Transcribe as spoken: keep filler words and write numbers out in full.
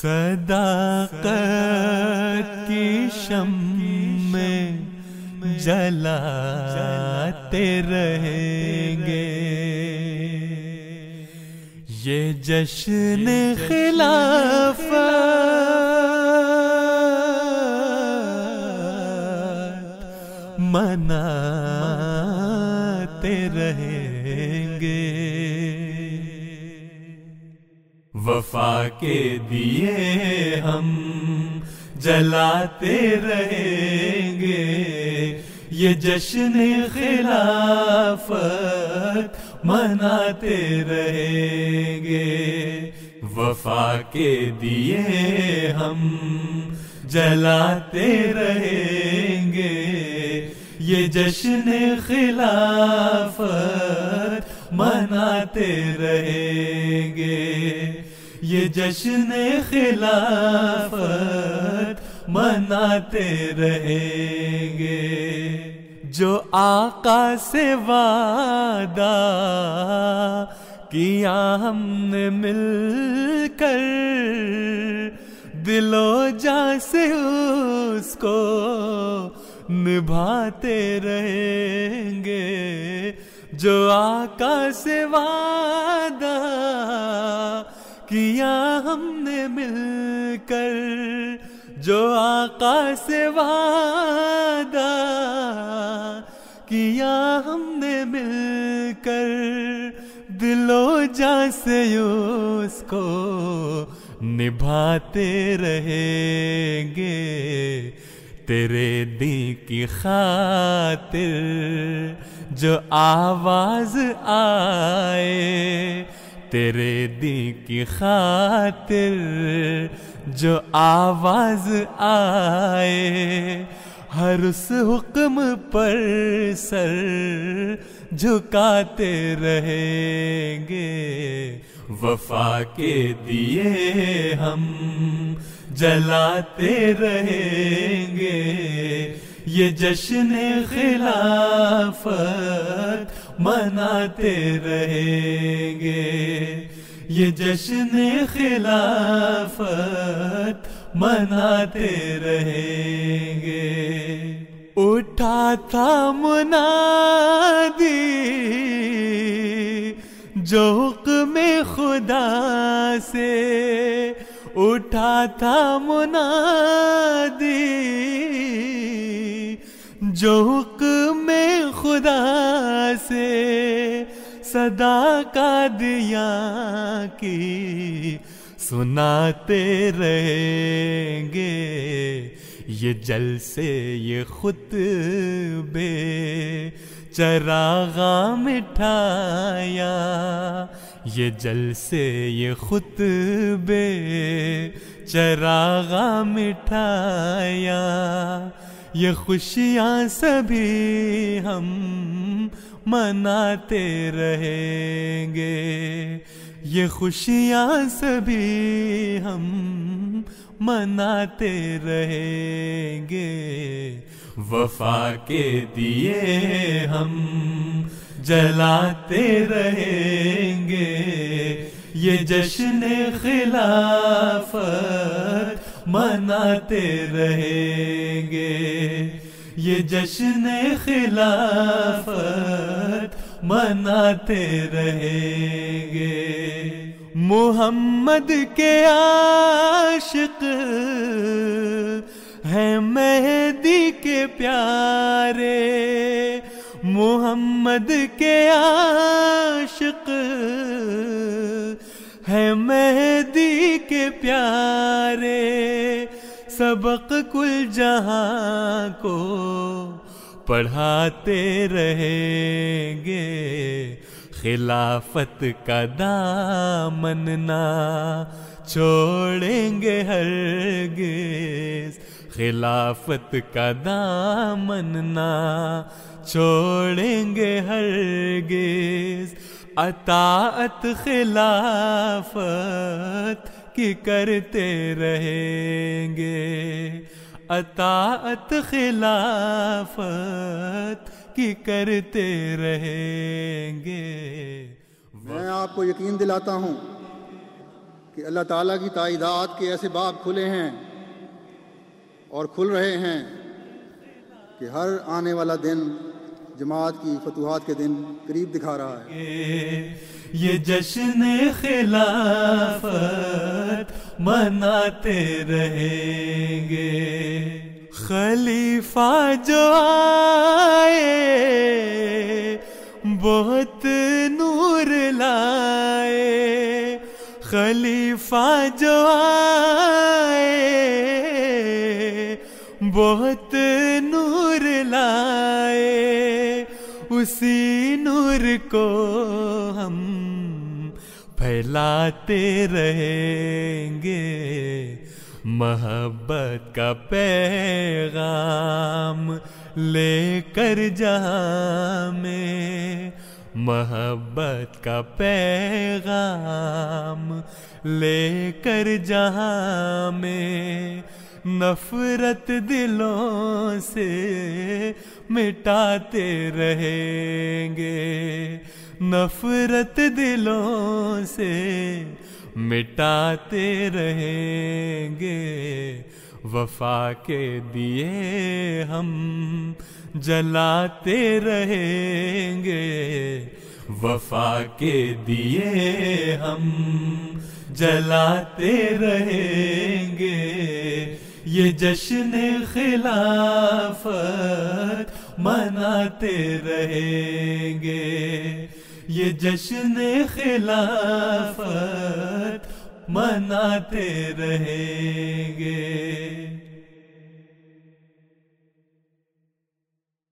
صداقت کی شمع جلاتے رہیں گے، یہ جشن خلافت مناتے رہیں گے۔ وفا کے دیے ہم جلاتے رہیں گے، یہ جشن خلافت مناتے رہیں گے۔ وفا کے دیے ہم جلاتے رہیں گے، یہ جشن خلافت مناتے رہیں گے، یہ جشن خلافت مناتے رہیں گے۔ جو آقا سے وعدہ کیا ہم نے مل کر، دل و جاں سے اس کو نبھاتے رہیں گے۔ جو آقا سے وعدہ کیا ہم نے مل کر، جو آقا سے وعدہ کیا ہم نے مل کر، دل و جاں سے اس کو نبھاتے رہیں گے۔ تیرے دین کی خاطر جو آواز آئے، تیرے دین کی خاطر جو آواز آئے، ہر اس حکم پر سر جھکاتے رہیں گے۔ وفا کے دیے ہم جلاتے رہیں گے، یہ جشن خلافت مناتے رہیں گے، یہ جشن خلافت مناتے رہیں گے۔ اٹھا تھا منادی جو حکم خدا سے، اٹھا تھا منادی جو حکم خدا سے، صدا قادیاں کی سناتے رہیں گے، یہ جلسے یہ خطبے چراغاں مٹھائیاں، یہ جلسے یہ خطبے چراغاں مٹھائیاں، یہ خوشیاں سبھی ہم مناتے رہیں گے، یہ خوشیاں سبھی ہم مناتے رہیں گے۔ وفا کے دیے ہم جلاتے رہیں گے، یہ جشن خلافت مناتے رہیں گے، یہ جشن خلافت مناتے رہیں گے۔ محمد کے عاشق ہیں مہدی کے پیارے، محمد کے عاشق ہیں مہدی کے پیارے، سبق کل جہاں کو پڑھاتے رہیں گے، خلافت کا دامن نہ چھوڑیں گے ہرگز، خلافت کا دامن نہ چھوڑیں گے ہرگز، اطاعت خلافت کی کرتے رہیں گے، اطاعت خلافت کی کرتے رہیں گے۔ میں آپ کو یقین دلاتا ہوں کہ اللہ تعالیٰ کی تائیدات کے ایسے باب کھلے ہیں اور کھل رہے ہیں کہ ہر آنے والا دن جماعت کی فتوحات کے دن قریب دکھا رہا ہے۔ یہ جشن خلافت مناتے رہیں گے، خلیفہ جو آئے بہت نور لائے، خلیفہ جو آئے بہت نور لائے، اسی نور کو ہم پھیلاتے رہیں گے، محبت کا پیغام لے کر جہاں میں، محبت کا پیغام لے کر جہاں میں، نفرت دلوں سے مٹاتے رہیں گے، نفرت دلوں سے مٹاتے رہیں گے، وفا کے دیے ہم جلاتے رہیں گے، وفا کے دیے ہم جلاتے رہیں گے، یہ جشن خلافت مناتے رہیں گے، یہ جشن خلافت مناتے رہیں گے۔